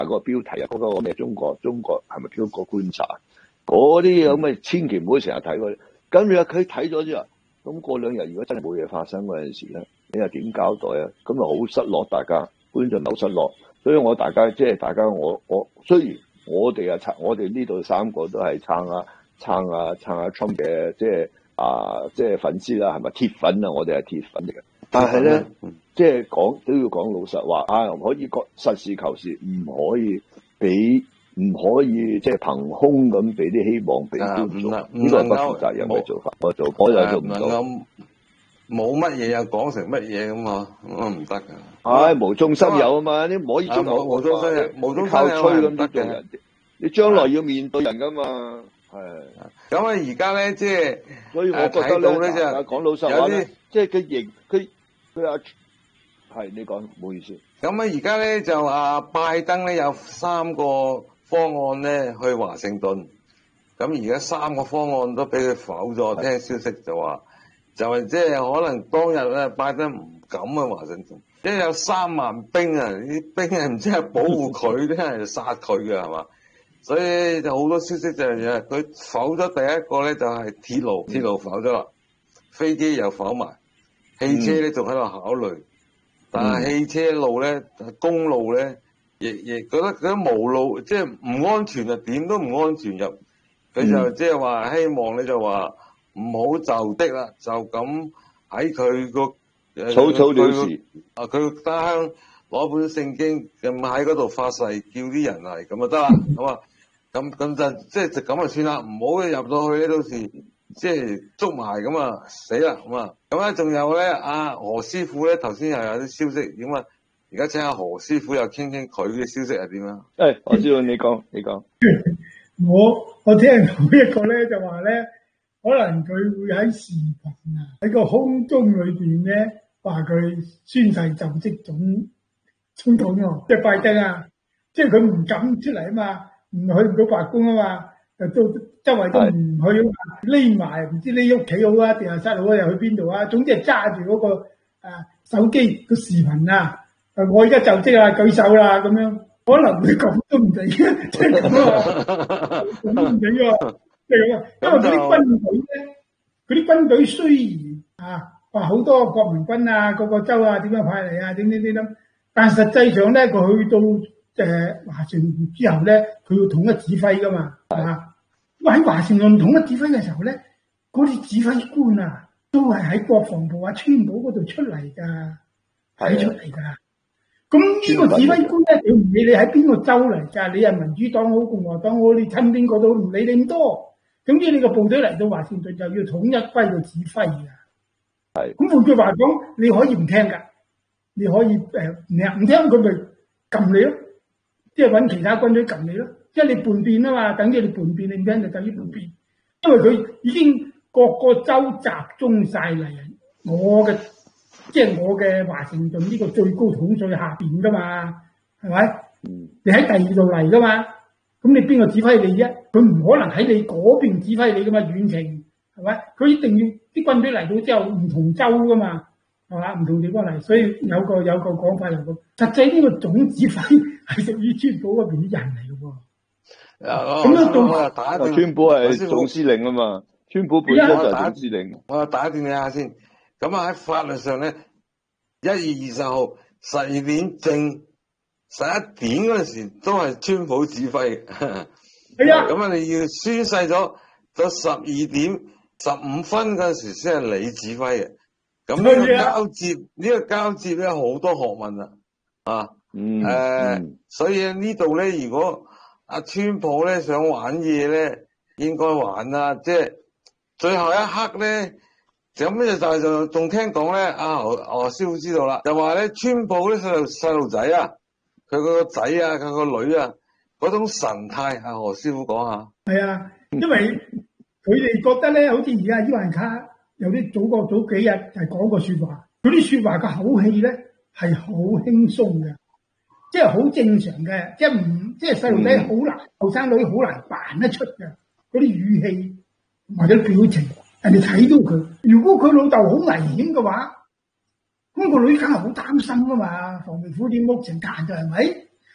嗰個標題啊，嗰個咩中國係咪叫個觀察？嗰啲咁嘅千祈唔好成日睇佢。跟住佢睇咗之後，咁過兩日如果真係冇嘢發生嗰陣時咧，你又點交代啊？咁就好失落，大家觀眾好失落。所以大家我雖然我哋我哋呢度三個都係撐 Trump 嘅即係粉絲啦，係咪鐵粉啊？我哋係鐵粉嚟嘅。但係咧，即係都要講老實話啊，可以實事求是，唔可以即係憑空咁俾啲希望俾觀眾，呢個係不負責任嘅做法。我就做唔到。 冇乜嘢又講成乜嘢咁啊？咁唔得噶。 唉，無中生有啊嘛，你唔可以無中生有，無中靠生有吹咁得嘅。 做人，你將來要面對人噶嘛。係。 咁啊，而家咧即係， 所以我覺得咧，講老實話咧，即係佢係你講，唔好意思。 咁啊，而家咧就拜登咧有3個方案咧去華盛頓，咁而家3個方案都俾佢否咗。聽消息就話，就係即係可能當日咧拜登唔敢去華盛頓，因為有3萬兵啊，啲兵係唔知係保護佢定係殺佢嘅係嘛？所以就好多消息就係佢否咗第一個咧就係鐵路否咗啦，飛機又否埋，汽車咧仲喺度考慮。但係汽車路咧、公路咧，亦覺得嗰啲無路，即係唔安全啊！點都唔安全入。佢就即係話希望你就話唔好就的啦，就咁喺佢個草草了事。 佢個家鄉攞本聖經咁喺嗰度發誓，叫啲人嚟咁就得啦。咁啊，咁就即係就咁就算啦，唔好入到去呢，到時即係捉埋咁啊死啦咁啊！咁咧仲有咧何師傅咧，頭先又有啲消息點啊？而家請阿何師傅又傾傾佢嘅消息係點啊？ 何師傅你講。 我聽到一個咧就話咧，可能佢會喺視頻喺個空中裏邊咧話佢宣誓就職總統喎，即係拜登啊，即係佢唔敢出嚟啊嘛，唔去唔到白宮啊嘛。都周圍都唔去，匿埋唔知匿屋企好啊，定係室好啊，又去邊度啊？總之係揸住嗰個手機個視頻啊！我而家就職啦，舉手啦咁樣，可能會咁都唔定，即係咁啊，咁都唔定喎，即係咁啊。因為嗰啲軍隊咧，嗰啲軍隊雖然話好多國民軍啊，各個州啊點樣派嚟啊，點，但實際上咧，佢去到華盛頓之後咧，佢要統一指揮噶嘛，係嘛？喺華盛頓統一指揮嘅時候咧，嗰啲指揮官啊，都係喺國防部川普嗰度出嚟㗎，睇出嚟㗎。咁呢個指揮官咧，佢唔理你喺邊個州嚟㗎，你係民主黨好、共和黨好，你親邊個都唔理你咁多。總之你個部隊嚟到華盛頓就要統一歸個指揮㗎。係。咁換句話講，你可以唔聽㗎，你可以唔聽佢咪撳你咯，即係揾其他軍隊撳你咯。即係你叛變啊嘛，等於你叛變，你唔聽就等於叛變，因為佢已經各個州集中晒嚟，即係我嘅華盛頓呢個最高統帥下邊噶嘛，係咪？你喺第二度嚟噶嘛，咁你邊個指揮你啫？佢唔可能喺你嗰邊指揮你噶嘛，遠程係咪？佢一定要啲軍隊嚟到之後唔同州噶嘛，係嘛？唔同地方嚟，所以有個講法嚟講，實際呢個總指揮係屬於川普嗰邊啲人嚟嘅喎。 咁樣到川普係總司令啊嘛，川普本身就係總司令。 我打斷你下先，咁喺法律上咧，1月20號12點正11點嗰陣時都係川普指揮嘅。係啊。咁你要宣誓咗12點15分嗰陣時先係你指揮嘅。咁呢個交接咧好多學問啦，所以呢度咧如果川普咧想玩嘢咧，應該玩啦，即係最後一刻咧，咁就仲聽講咧，何師傅知道啦，就話咧川普咧細路仔啊，佢個仔啊，佢個女啊，嗰種神態，何師傅講下。 係啊，因為佢哋覺得咧，好似而家伊萬卡有啲早幾日係講過說話，嗰啲說話嘅口氣咧係好輕鬆嘅。即係好正常嘅，即係細路仔好難，後生女好難扮得出嘅嗰啲語氣或者表情，人哋睇到佢。如果佢老豆好危險嘅話，咁個女梗係好擔心噶嘛，防微虎點屋成間就係咪？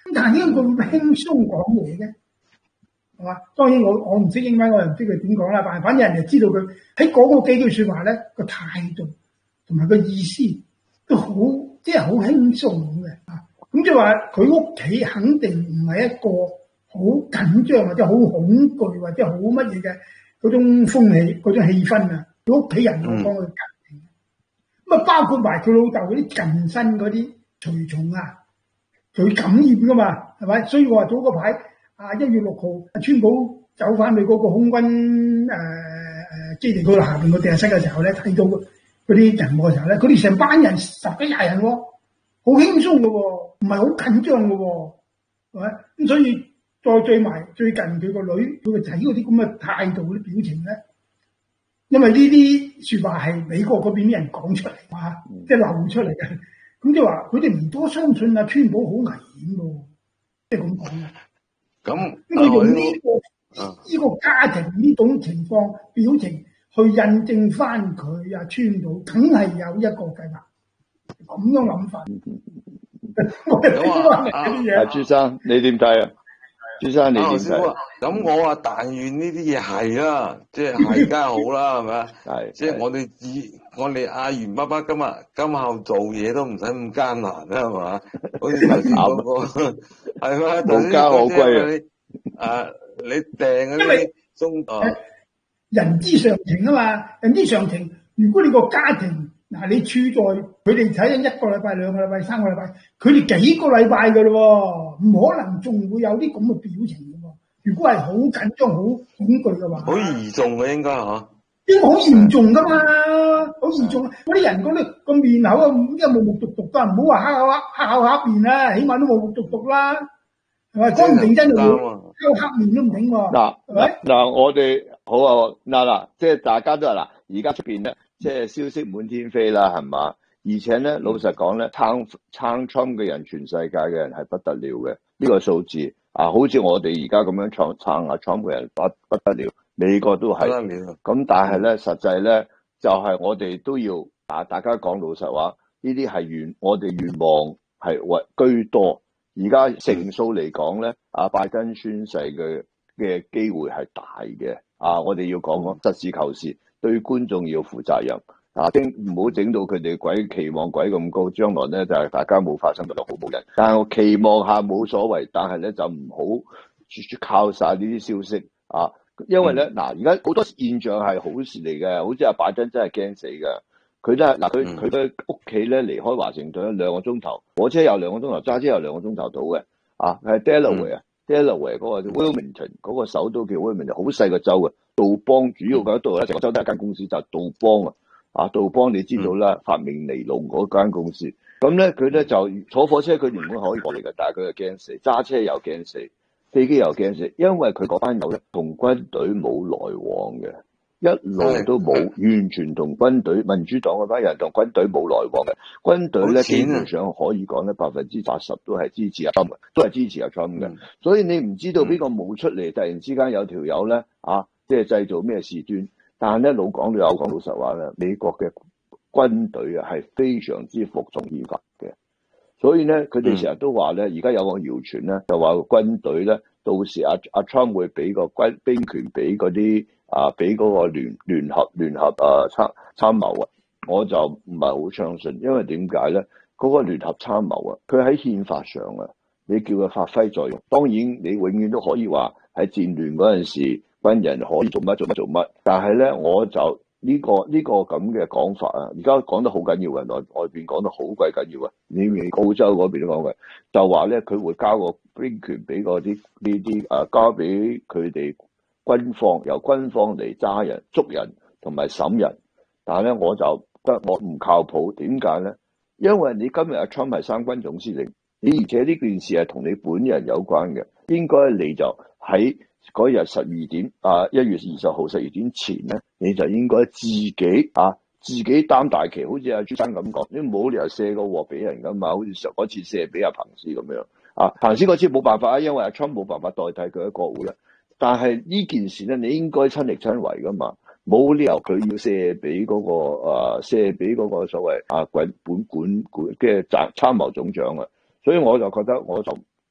但係點解佢會輕鬆講嘢嘅？係嘛？當然我唔識英文，我又唔知佢點講啦。但係反正人哋知道佢喺講嗰幾句説話咧，個態度同埋個意思都好，即係好輕鬆咁嘅。咁即係話佢屋企肯定唔係一個好緊張或者好恐懼或者好乜嘢嘅嗰種風氣嗰種氣氛啊。佢屋企人我幫佢隔離。咁啊，包括埋佢老豆嗰啲近身嗰啲隨從啊，佢感染噶嘛，係咪？所以我話早嗰排1月6號，川普走翻去嗰個空軍基地嗰度下邊個地下室嘅時候咧，睇到嗰啲人嘅時候咧，佢哋成班人10幾20人喎，好輕鬆嘅喎，唔係好緊張嘅喎，係咪？咁所以再聚埋最近佢個女佢個仔嗰啲咁嘅態度嗰啲表情咧，因為呢啲説話係美國嗰邊啲人講出嚟嚇，即係流出嚟嘅。咁即係話佢哋唔多相信川普好危險喎，即係咁講嘅。 咁佢用呢個家庭呢種情況表情去印證翻佢川普，梗係有一個計劃，咁樣諗法。我哋睇翻嚟啲嘢。 朱生你點睇啊？朱生你點睇？ 咁我話但願呢啲嘢係啦，即係梗係好啦，係咪啊？ 係即係我哋阿袁爸爸今後做嘢都唔使咁艱難啦，係嘛？好似頭先嗰個係嘛？ 無家可歸啊！你訂嗰啲人之常情啊嘛，人之常情。如果你個家庭嗱，你處在佢哋睇緊1個禮拜、2個禮拜、3個禮拜，佢哋幾個禮拜噶咯喎，唔可能仲會有啲咁嘅表情嘅喎。如果係好緊張、好恐懼嘅話， 好嚴重嘅應該嚇。 應該好嚴重噶嘛，好嚴重啊！嗰啲人嗰啲個面口啊，一木木獨獨噶，唔好話黑面啦，起碼都木木獨獨啦，係咪？講唔定真係會黑面都唔定喎。 嗱，我哋好啊，嗱，即係大家都係嗱，而家出邊咧，即係消息滿天飛啦，係嘛？而且咧，老實講咧，撐 Trump 嘅人，全世界嘅人係不得了嘅，呢個數字啊，好似我哋而家咁樣撐下 Trump 嘅人不得了。美國都係，咁但係咧，實際咧就係我哋都要大家講老實話，呢啲係我哋願望係居多。而家成數嚟講咧，拜登宣誓嘅機會係大嘅。我哋要講實事求是，對觀眾要負責任。唔好整到佢哋期望鬼咁高，將來咧就係大家冇發生到好冇人。但係我期望下冇所謂，但係咧就唔好靠晒呢啲消息啊。因為咧，而家好多現象係好事嚟嘅，好似阿拜登真係驚死㗎。佢都係佢嘅屋企咧離開華盛頓2個鐘頭，火車有2個鐘頭，揸車有2個鐘頭到嘅。係 Delaware 嗰個 Wilmington 嗰個首都叫 Wilmington，好細個州嘅，杜邦主要嗰度咧，成個州都係一間公司就係杜邦啊。杜邦你知道啦，發明尼龍嗰間公司。咁咧佢咧就坐火車，佢原本可以過嚟嘅，但係佢又驚死，揸車又驚死。飛機又驚死，因為佢嗰班友咧同軍隊冇來往嘅，一路都冇，完全同軍隊民主黨嗰班人同軍隊冇來往嘅。軍隊咧基本上可以講咧80%都係支持阿 Trump 嘅，都係支持阿 Trump 嘅。所以你唔知道邊個冒出嚟，突然之間有條友咧即係製造咩事端。但係咧老講老實話咧，美國嘅軍隊係非常之服從憲法嘅。所以咧，佢哋成日都話咧，而家有個謠傳咧，就話軍隊咧，到時阿 Trump 會俾個兵權俾嗰啲俾嗰個聯合參謀啊，我就唔係好相信，因為點解咧？嗰個聯合參謀啊，佢喺憲法上啊，你叫佢發揮作用，當然你永遠都可以話喺戰亂嗰陣時，軍人可以做乜，但係咧，我就。呢個咁嘅講法啊，而家講得好緊要嘅，外邊講得好鬼緊要啊！你澳洲嗰邊都講嘅，就話咧佢會交個兵權俾嗰啲呢啲交俾佢哋軍方，由軍方嚟揸人、捉人同埋審人。但係咧，我就覺得我唔靠譜，點解咧？因為你今日阿 Trump 係3軍總司令，而且呢件事係同你本人有關嘅，應該你就喺嗰日12點1月20號12點前咧，你就應該自己擔大旗，好似阿朱生咁講，你冇理由卸個鑊俾人噶嘛，好似上嗰次卸俾阿彭斯咁樣彭斯嗰次冇辦法因為阿 Trump 冇辦法代替佢喺國會啦。但係呢件事咧，你應該親力親為噶嘛，冇理由佢要卸俾嗰個所謂管嘅參謀總長啊。所以我就覺得我就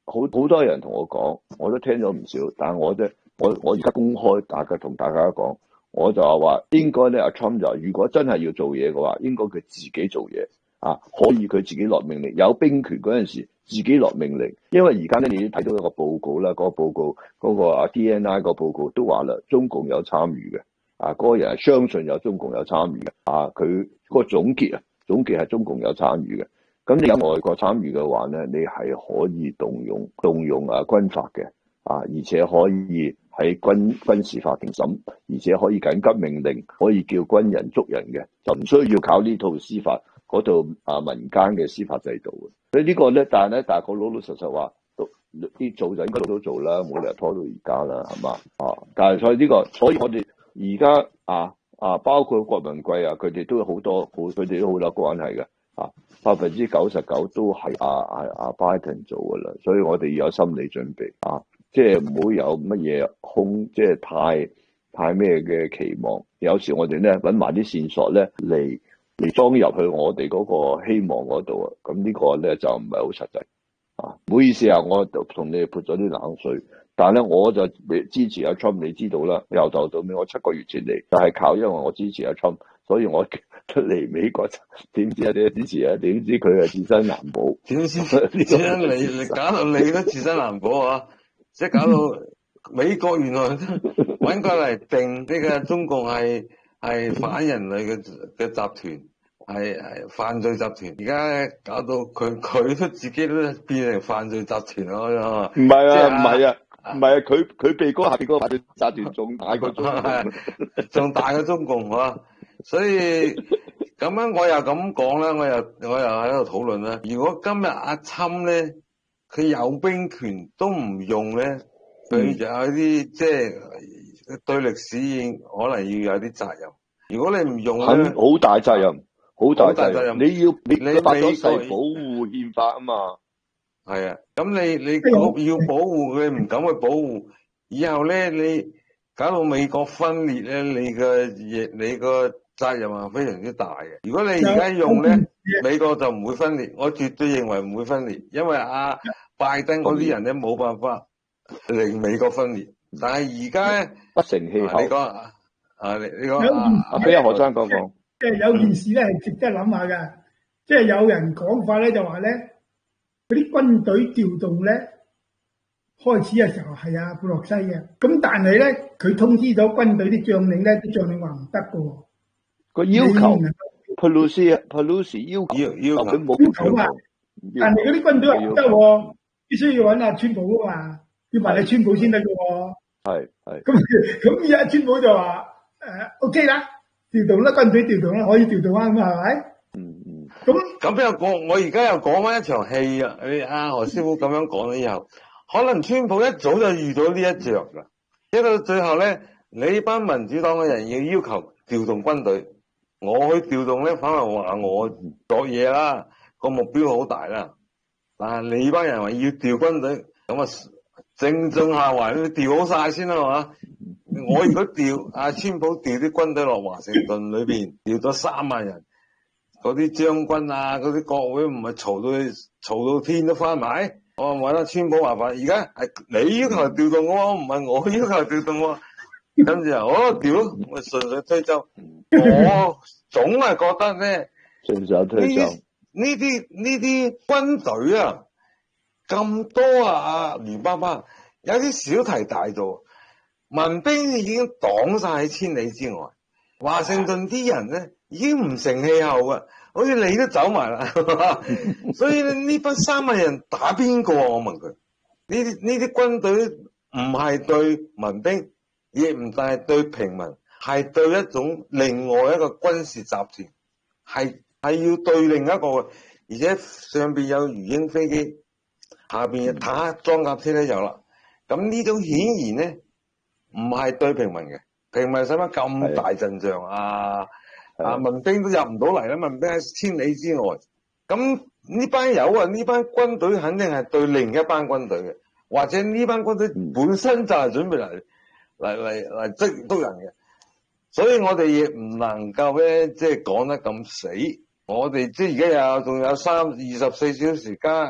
好多人同我講，我都聽咗唔少，但係我而家公開同大家講，我就話應該咧，阿 Trump 就如果真係要做嘢嘅話，應該佢自己做嘢啊，可以佢自己落命令，有兵權嗰陣時自己落命令，因為而家咧你睇到一個報告啦，嗰個報告嗰個啊 DNI 個報告都話啦，中共有參與嘅，啊嗰個人係相信有中共有參與嘅，啊佢個總結係中共有參與嘅。咁你有外國參與嘅話咧，你係可以動用軍法嘅，啊，而且可以喺軍事法庭審，而且可以緊急命令，可以叫軍人捉人嘅，就唔需要靠呢套司法嗰度民間嘅司法制度嘅。所以呢個咧，但係個老實話，啲做就應該都做啦，冇理由拖到而家啦，係嘛？但係所以我哋而家包括郭文貴啊，佢哋都有佢哋都好多關係嘅。99%都係阿拜登做噶啦，所以我哋要有心理準備即係唔好有乜嘢即係太咩嘅期望。有時我哋咧揾埋啲線索咧嚟裝入去我哋嗰個希望嗰度啊，咁呢個咧就唔係好實際唔好意思啊，我同你哋潑咗啲冷水，但係咧我就支持阿 Trump， 你知道啦，由頭到尾我7個月前嚟就係靠因為我支持阿 Trump， 所以我出嚟美國點知你支持啊？點知佢係自身難保？ 點知你搞到你都自身難保啊！即係搞到美國原來揾過嚟定呢個中共係反人類嘅集團，係犯罪集團。而家搞到佢都自己都變成犯罪集團咯。唔係啊，佢被下邊嗰個犯罪集團仲大過中共， 仲大過中共啊！所以咁樣我又咁講啦，我又喺度討論啦。如果今日阿侵咧，佢有兵權都唔用咧，佢就有啲即係對歷史可能要有啲責任。如果你唔用咧， 好大責任，好大責任。你發咗誓保護憲法啊嘛。 係啊，咁你要保護佢，唔敢去保護，以後咧你搞到美國分裂咧，你個責任係非常之大嘅。如果你而家用咧，美國就唔會分裂。我絕對認為唔會分裂，因為拜登嗰啲人咧冇辦法令美國分裂。但係而家咧不成氣候。 你講俾阿何生講。 即係有件事咧係值得諗下㗎，即係有人講法咧就話咧，嗰啲軍隊調動咧開始嘅時候係阿佩洛西嘅，咁但係咧佢通知咗軍隊啲將領咧，啲將領話唔得㗎喎。 個要求，佩洛西要求佢冇要求啊！ 但係嗰啲軍隊話唔得喎，必須要揾阿川普啊嘛，要問你川普先得㗎喎。係。咁而家川普就話OK 啦，調動啦，軍隊調動啦，可以調動啊，咁係咪？ 咁我而家又講翻一場戲啊！你何師傅咁樣講咗以後，可能川普一早就遇到呢一着啦，一到最後咧，你班民主黨嘅人要求調動軍隊。我去調動咧，反而話我作嘢啦，個目標好大啦。但係你班人話要調軍隊，咁啊正中下懷，你調好晒先啦，係嘛？我如果調川普調啲軍隊落華盛頓裏邊，調咗3萬人，嗰啲將軍啊，嗰啲國會唔係嘈到天都翻埋。我揾阿川普麻煩，而家係你要求調動喎，唔係我要求調動喎。跟住調，我順水推舟。我總係覺得咧， 順手推舟呢啲軍隊啊咁多亂巴巴，有啲小題大做，民兵已經擋晒喺千里之外。華盛頓啲人咧已經唔成氣候啊，好似你都走埋啦。所以呢班3萬人打邊個啊？我問佢，呢啲軍隊唔係對民兵，亦唔係對平民，係對一種另外一個軍事集團，係要對另一個，而且上邊有魚鷹飛機，下邊嘅坦克裝甲車都有啦。咁呢種顯然咧唔係對平民嘅，平民使乜咁大陣仗啊？民兵都入唔到嚟啦，民兵喺千里之外。咁呢班友呢班軍隊肯定係對另一班軍隊嘅，或者呢班軍隊本身就係準備嚟捉人嘅。所以我哋亦唔能夠咧，即係講得咁死。我哋即係而家仲有24小時加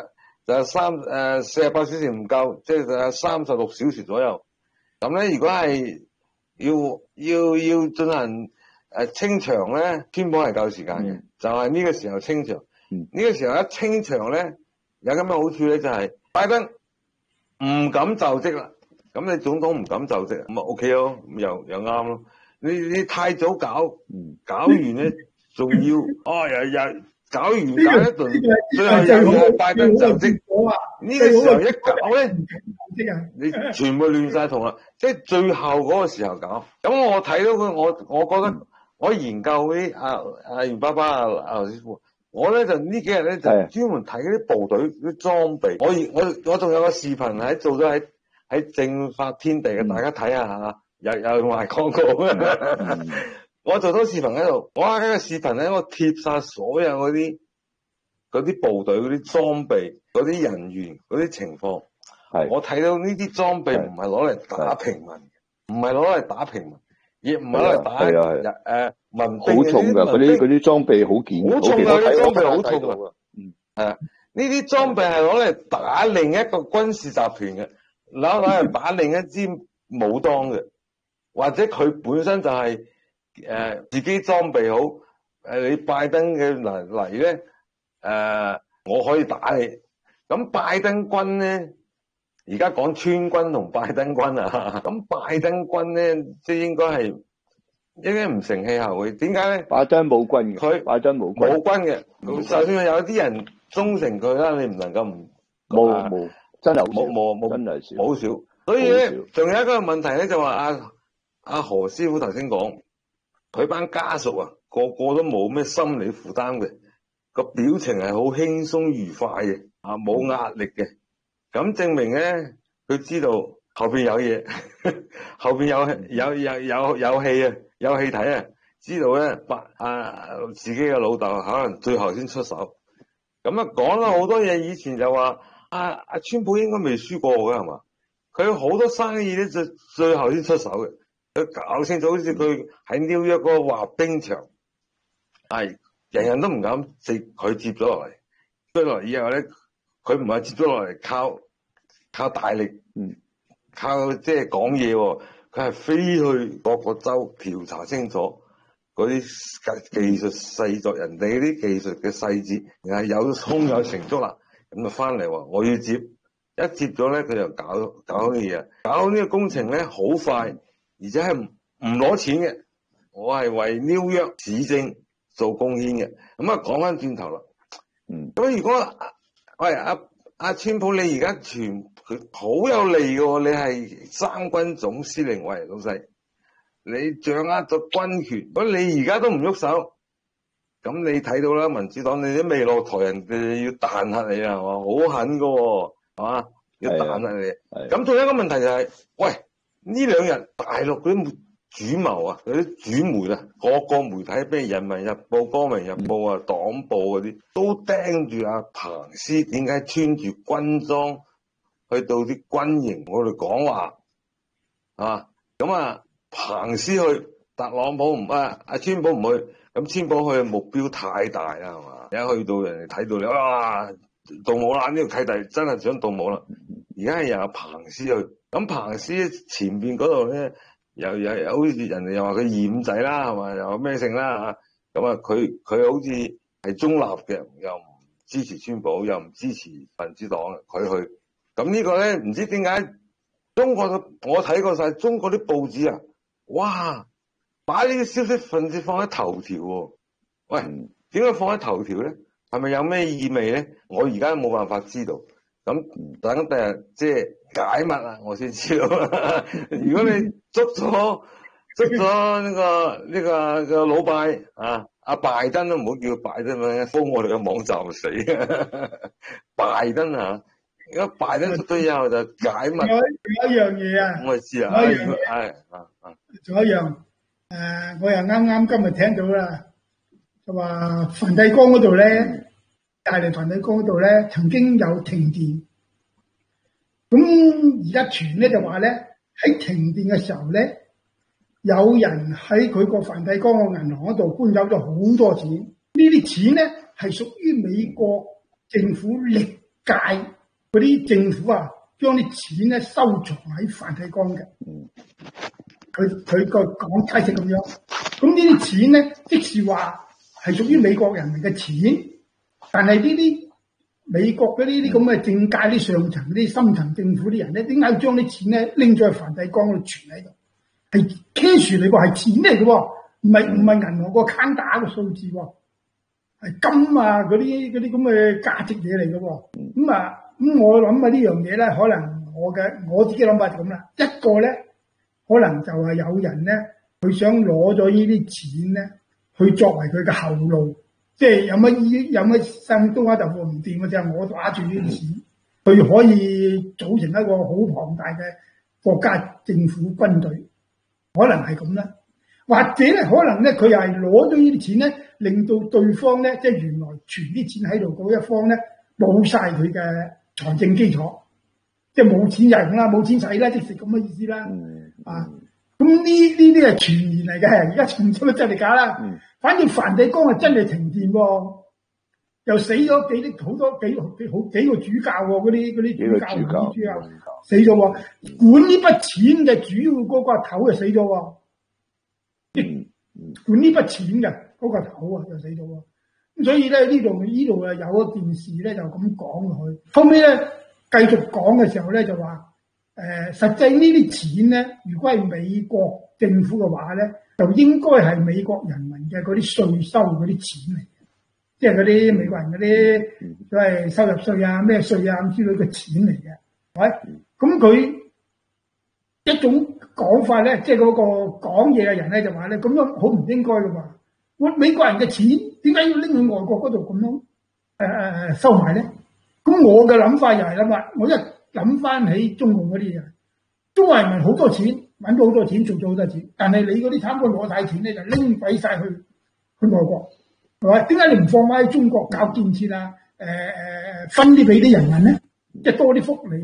就係48小時唔夠，即係36小時左右。咁咧，如果係要進行清場咧，川普係夠時間嘅，就係呢個時候清場。呢個時候一清場咧，有咁嘅好處咧，就係拜登唔敢就職啦。咁你總統唔敢就職，咁咪 OK 咯，咁又啱咯。你太早搞完咧，仲要又搞完搞一輪，最後又拜登就職。呢個時候一搞咧，你全部亂晒同啦。即係最後嗰個時候搞。咁我睇到佢，我覺得我研究嗰啲阿袁爸爸阿劉師傅，我咧就呢幾日咧就專門睇嗰啲部隊啲裝備。我仲有個視頻做咗喺政法天地嘅，大家睇下嚇。又賣廣告。我做咗視頻喺度，哇！呢個視頻咧，我貼晒所有嗰啲部隊嗰啲裝備、嗰啲人員、嗰啲情況。我睇到呢啲裝備唔係攞嚟打平民，唔係攞嚟打平民，亦唔係攞嚟打民兵。好重㗎，嗰啲裝備好堅， 好重㗎，啲裝備好重㗎。呢啲裝備係攞嚟打另一個軍事集團嘅，攞嚟打另一支武裝嘅。或者佢本身就係自己裝備好，你拜登嘅嚟咧，我可以打你。咁拜登軍咧，而家講川軍同拜登軍啊，咁拜登軍咧，即係應該唔成氣候嘅。點解咧？ 拜登冇軍嘅，拜登冇軍嘅。就算有啲人忠誠佢啦，你唔能夠唔冇真係冇真係少， 好少。所以咧，仲有一個問題咧，就話阿何師傅頭先講，佢班家屬啊，個個都冇咩心理負擔嘅，個表情係好輕鬆愉快嘅，冇壓力嘅，咁證明咧，佢知道後邊有嘢，後邊有戲啊，有戲睇啊，知道咧，自己嘅老豆可能最後先出手，咁啊講咗好多嘢，以前就話阿川普應該未輸過嘅係嘛，佢好多生意咧就最後先出手嘅。佢搞清楚，好似佢喺紐約嗰個滑冰場，人人都唔敢佢接咗落嚟。接落嚟以後咧，佢唔係接咗落嚟靠大力，靠即係講嘢喎。佢係飛去各個州調查清楚嗰啲技術細作，人哋嗰啲技術嘅細節，然後有胸有成竹啦，咁就翻嚟話我要接，一接咗咧佢就搞啲嘢，搞呢個工程咧好快。而且係唔攞錢嘅，我係為紐約市政做貢獻嘅。咁講翻轉頭啦，咁如果喂阿川普，你而家佢好有利嘅，你係三軍總司令，喂老細，你掌握咗軍權，如果你而家都唔喐手，咁你睇到啦，民主黨你都未落台，人哋要彈劾你啊，係嘛，好狠嘅，係嘛，要彈劾你。咁仲有一個問題就係，喂。呢兩日大陸嗰啲主謀啊，嗰啲主媒啊，各個媒體，譬如人民日報、光明日報啊、黨報嗰啲，都盯住阿彭斯點解穿住軍裝去到啲軍營嗰度講話啊？咁彭斯去，特朗普唔阿川普唔去，咁川普去嘅目標太大啦，係嘛？一去到人哋睇到你，哇，動武啦！呢個契弟真係想動武啦！而家係由阿彭斯去。咁彭斯前邊嗰度咧，又好似人哋又話佢二五仔啦，係嘛？又話咩性啦嚇？咁佢好似係中立嘅，又唔支持川普，又唔支持民主黨，佢去。咁呢個咧唔知點解中國我睇過晒中國啲報紙啊，哇！把呢啲消息份子放喺頭條喎。喂，點解放喺頭條咧？係咪有咩意味咧？我而家冇辦法知道。咁等第日即係解密啦，我先知道。如果你捉咗呢個老拜阿拜登都唔好叫拜登啦，封我哋嘅網站死。拜登而家拜登出咗以後就解密。 仲有一樣嘢啊， 我知啊， 仲有一樣我又啱今日聽到啦，就話梵蒂岡嗰度咧。大連梵蒂岡嗰度咧，曾經有停電，咁而家傳咧就話咧喺停電嘅時候咧，有人喺佢個梵蒂岡個銀行嗰度搬走咗好多錢，呢啲錢咧係屬於美國政府歷屆嗰啲政府啊，將啲錢咧收藏喺梵蒂岡嘅。佢個講解釋咁樣，咁呢啲錢咧，即是話係屬於美國人民嘅錢，但係呢啲美國嗰啲咁嘅政界啲上層啲深層政府啲人咧，點解要將啲錢咧拎咗去梵蒂岡嗰度存喺度？係 cash 嚟喎，係錢嚟嘅喎，唔係銀行個坑打個數字喎，係金啊嗰啲咁嘅價值嘢嚟嘅喎。咁我諗啊呢樣嘢咧，可能我自己諗法就咁啦。一個咧，可能就係有人咧，佢想攞咗呢啲錢咧，去作為佢嘅後路，即係有乜生冬瓜豆腐唔掂嘅就係我打住呢啲錢，佢可以組成一個好龐大嘅國家政府軍隊，可能係咁啦。或者咧，可能咧佢又係攞咗呢啲錢咧，令到對方咧，即係原來存啲錢喺度嗰一方咧，冇晒佢嘅財政基礎，即係冇錢用啦，冇錢使啦，即係咁嘅意思啦。咁呢啲係傳言嚟嘅，而家仲唔知乜真定假啦。反正梵蒂岡係真係停電喎，又死咗幾個主教喎，嗰啲主教死咗喎，管呢筆錢嘅主要嗰個頭就死咗喎，管呢筆錢嘅嗰個頭啊就死咗喎。咁所以咧呢度啊有一件事咧就咁講落去，後尾咧繼續講嘅時候咧就話實際呢啲錢咧，如果係美國政府嘅話咧，就應該係美國人民嘅嗰啲稅收嗰啲錢嚟嘅，即係嗰啲美國人嗰啲所謂收入稅啊、咩稅啊咁之類嘅錢嚟嘅，係咪？咁佢一種講法咧，即係嗰個講嘢嘅人咧就話咧，咁樣好唔應該嘅嘛。美國人嘅錢點解要拎去外國嗰度咁樣收埋咧？咁我嘅諗法又係諗法，我一諗翻起中共嗰啲嘢，中國人民好多錢，揾到好多錢，做咗好多錢，但係你嗰啲貪官攞晒錢咧，就拎鬼晒去外國，係咪？點解你唔放翻喺中國搞建設啊？分啲俾啲人民咧，即係多啲福利。